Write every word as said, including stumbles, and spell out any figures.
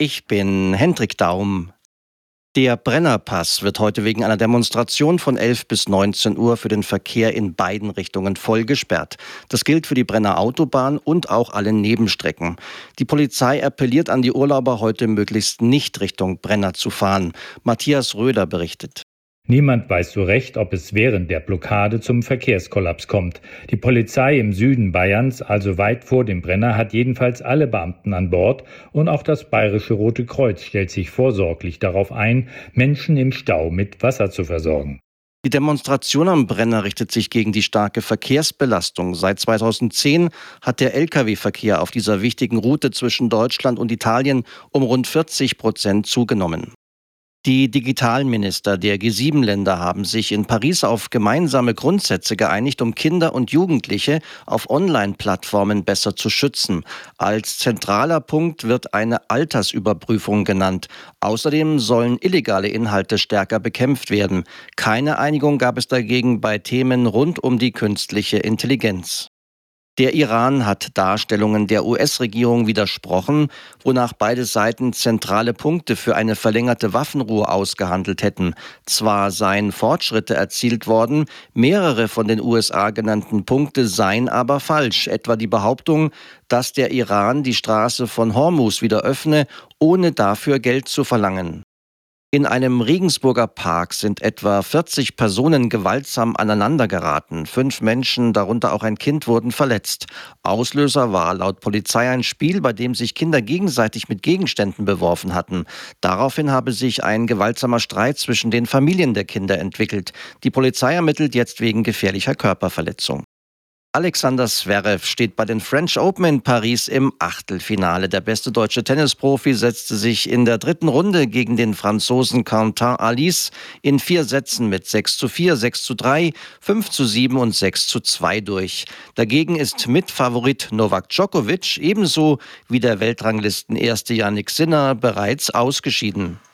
Ich bin Hendrik Daum. Der Brennerpass wird heute wegen einer Demonstration von elf bis neunzehn Uhr für den Verkehr in beiden Richtungen voll gesperrt. Das gilt für die Brenner Autobahn und auch alle Nebenstrecken. Die Polizei appelliert an die Urlauber, heute möglichst nicht Richtung Brenner zu fahren. Matthias Röder berichtet. Niemand weiß so recht, ob es während der Blockade zum Verkehrskollaps kommt. Die Polizei im Süden Bayerns, also weit vor dem Brenner, hat jedenfalls alle Beamten an Bord und auch das Bayerische Rote Kreuz stellt sich vorsorglich darauf ein, Menschen im Stau mit Wasser zu versorgen. Die Demonstration am Brenner richtet sich gegen die starke Verkehrsbelastung. Seit zweitausendzehn hat der Lkw-Verkehr auf dieser wichtigen Route zwischen Deutschland und Italien um rund vierzig Prozent zugenommen. Die Digitalminister der G sieben Länder haben sich in Paris auf gemeinsame Grundsätze geeinigt, um Kinder und Jugendliche auf Online-Plattformen besser zu schützen. Als zentraler Punkt wird eine Altersüberprüfung genannt. Außerdem sollen illegale Inhalte stärker bekämpft werden. Keine Einigung gab es dagegen bei Themen rund um die künstliche Intelligenz. Der Iran hat Darstellungen der U S-Regierung widersprochen, wonach beide Seiten zentrale Punkte für eine verlängerte Waffenruhe ausgehandelt hätten. Zwar seien Fortschritte erzielt worden, mehrere von den U S A genannten Punkte seien aber falsch, etwa die Behauptung, dass der Iran die Straße von Hormuz wieder öffne, ohne dafür Geld zu verlangen. In einem Regensburger Park sind etwa vierzig Personen gewaltsam aneinandergeraten. Fünf Menschen, darunter auch ein Kind, wurden verletzt. Auslöser war laut Polizei ein Spiel, bei dem sich Kinder gegenseitig mit Gegenständen beworfen hatten. Daraufhin habe sich ein gewaltsamer Streit zwischen den Familien der Kinder entwickelt. Die Polizei ermittelt jetzt wegen gefährlicher Körperverletzung. Alexander Zverev steht bei den French Open in Paris im Achtelfinale. Der beste deutsche Tennisprofi setzte sich in der dritten Runde gegen den Franzosen Quentin Halys in vier Sätzen mit sechs zu vier, sechs zu drei, fünf zu sieben und sechs zu zwei durch. Dagegen ist Mitfavorit Novak Djokovic ebenso wie der Weltranglisten-Erste Jannik Sinner bereits ausgeschieden.